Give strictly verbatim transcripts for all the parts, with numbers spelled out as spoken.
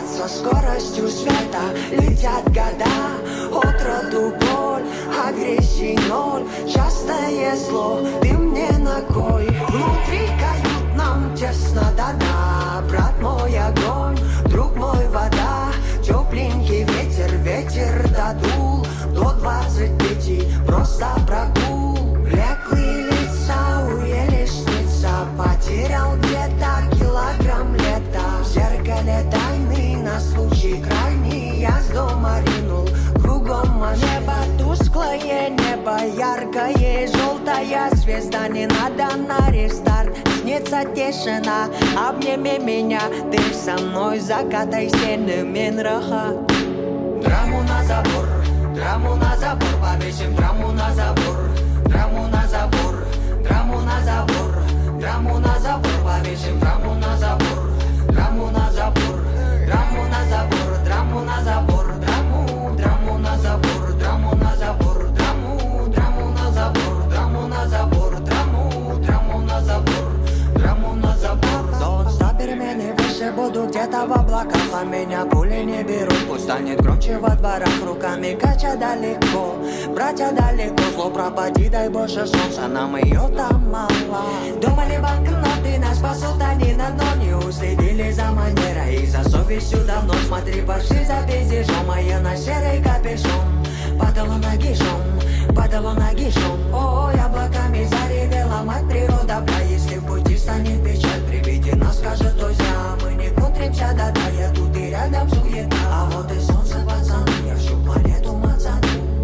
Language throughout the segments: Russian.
летят со скоростью света. Летят года, от роду боль, агрессии ноль, частое зло, ты мне на кой? Внутри кают нам тесно, да-да, брат мой огонь, друг мой вода, тепленький ветер, ветер додул, до двадцать пяти просто прогул. Блеклые лица, уели снится, потерял где-то килограмм лета. В зеркале тайны на случай крайний я с дома ринул, кругом небо тусклое, небо яркое, желтая звезда, не надо на рестарт. Снится тишина, обними меня, ты со мной закатай стены Минраха. Драму на забор, драму на забор, повесим драму на забор, драму на забор, драму на забор, драму на забор, повесим драму на забор, драму на забор, драму на забор, драму на забор, драму, драму на забор, драму на забор, драму, драму на забор, драму на забор, драму, драму на забор, драму на забор. Нон-стоп перемены выше, буду где-то в облаках, а меня пули не берут. Пусть станет громче во дворах, руками кача далеко, братья далеко, зло пропади, дай Боже солнца, нам ее там мало. Думали банкноты нас спасут, они на дно не уследили за манерой и за совестью давно. Смотри, пошли за пиздежом, а я на серый капюшон, падала нагишом, падала нагишом. Ой, облаками заревела мать природа, бля, если в пути станет печаль, при виде нас скажет, ой, зря мы не контримся, да-да, я тут и рядом суета. А вот и солнце, пацаны, я всю планету мацану.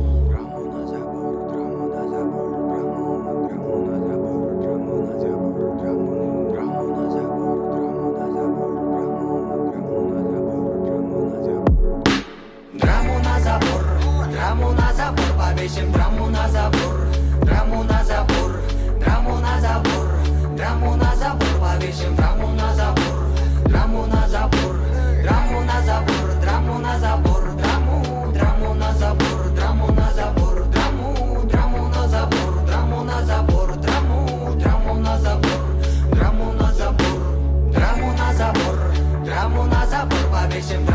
Драму на забор, повесим драму на забор, драму на забор, драму на забор, драму на забор, повесим драму на забор, драму на забор, драму на забор, драму на забор, драму, драму на забор, драму на забор, драму, драму на забор, драму на забор, драму, драму на забор, драму на забор, драму на забор, драму на забор, повесим